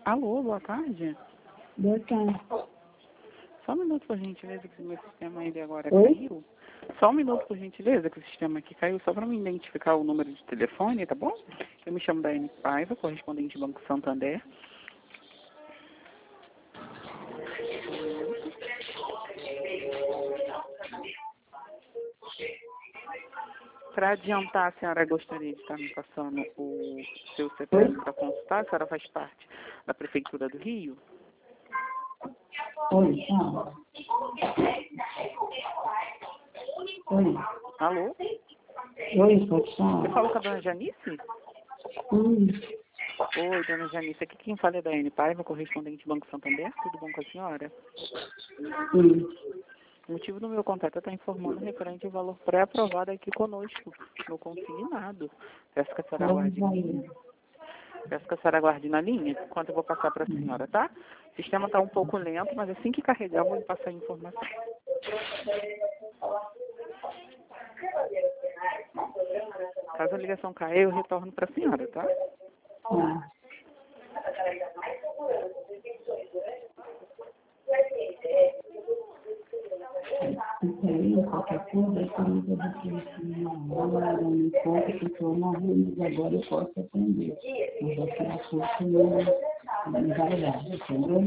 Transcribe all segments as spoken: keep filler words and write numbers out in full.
Alô, boa tarde. Boa tarde. Só um minuto, por gentileza, que o meu sistema ele agora Oi? caiu. Só um minuto, por gentileza, que o sistema aqui caiu, só para me identificar o número de telefone, tá bom? Eu me chamo Daiane Paiva, correspondente do Banco Santander. Para adiantar, a senhora gostaria de estar me passando o seu C P F para consultar? A senhora faz parte da Prefeitura do Rio? Oi, fala. Oi. Alô? Oi, pode Você falar? falou com a dona Janice? Hum, Oi, dona Janice. Aqui quem fala é Daiane Paiva, correspondente do Banco Santander. Tudo bom com a senhora? hum. O motivo do meu contato é estar informando referente ao valor pré-aprovado aqui conosco, no consignado. Peço que a senhora Vamos aguarde na aí. linha. Peço que a senhora aguarde na linha, enquanto eu vou passar para a senhora, tá? O sistema está um pouco lento, mas assim que carregar, eu vou lhe passar a informação. Caso a ligação caia, eu retorno para a senhora, tá? Tá. Isso aí, qualquer coisa, eu ligo daqui uma hora, não importa, porque eu estou na rua, mas agora eu posso atender. Mas daqui a pouco não, não vai dar, entendeu?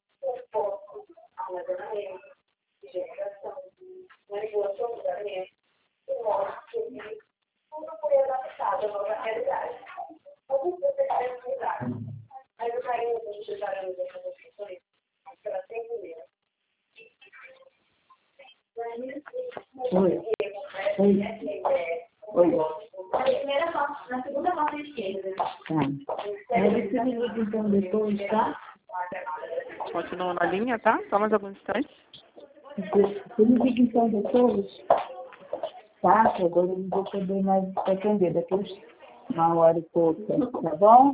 Oi. Oi. Oi. Na segunda mão esquerda. Tá. Aí você me liga então depois, tá? Continuo na linha, tá? Só mais alguns instantes. Você me liga então depois, tá? Que agora eu não vou poder mais atender, depois uma hora e pouco, tá bom?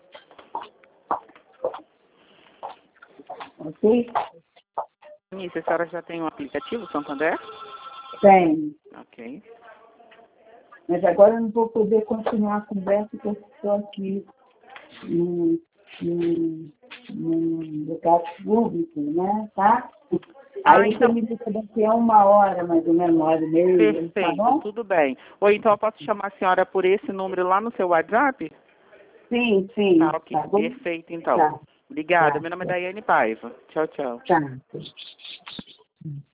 Ok? Janice, a senhora já tem um aplicativo, Santander? Tem. Ok. Mas agora eu não vou poder continuar a conversa porque eu estou aqui no, no, no lugar público, né? Tá? Ah, Aí você então, me liga daqui a uma hora, mais ou menos, uma hora e meia, tá perfeito, bom? tudo bem. Ou então eu posso chamar a senhora por esse número lá no seu WhatsApp? Sim, sim. Tá, ok. Tá bom? Perfeito, então. Tá. Obrigada. Tá. Meu nome é Daiane Paiva. Tchau, tchau. Tá.